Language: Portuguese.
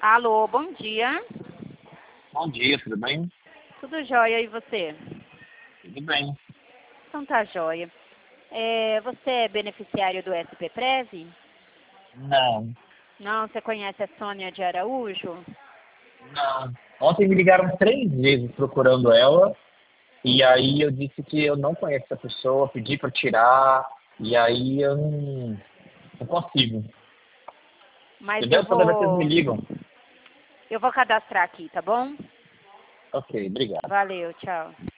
Alô, bom dia. Bom dia, tudo bem? Tudo jóia e você? Tudo bem. Então tá jóia. Você é beneficiário do SPPrev? Não, Não, você conhece a Sônia de Araújo? não. Ontem me ligaram 3 vezes procurando ela, e aí eu disse que eu não conheço essa pessoa, pedi para tirar, e aí eu não consigo. Mas Entendeu? Toda vez que vocês me ligam. eu vou cadastrar aqui, tá bom? Ok, obrigado. Valeu, tchau.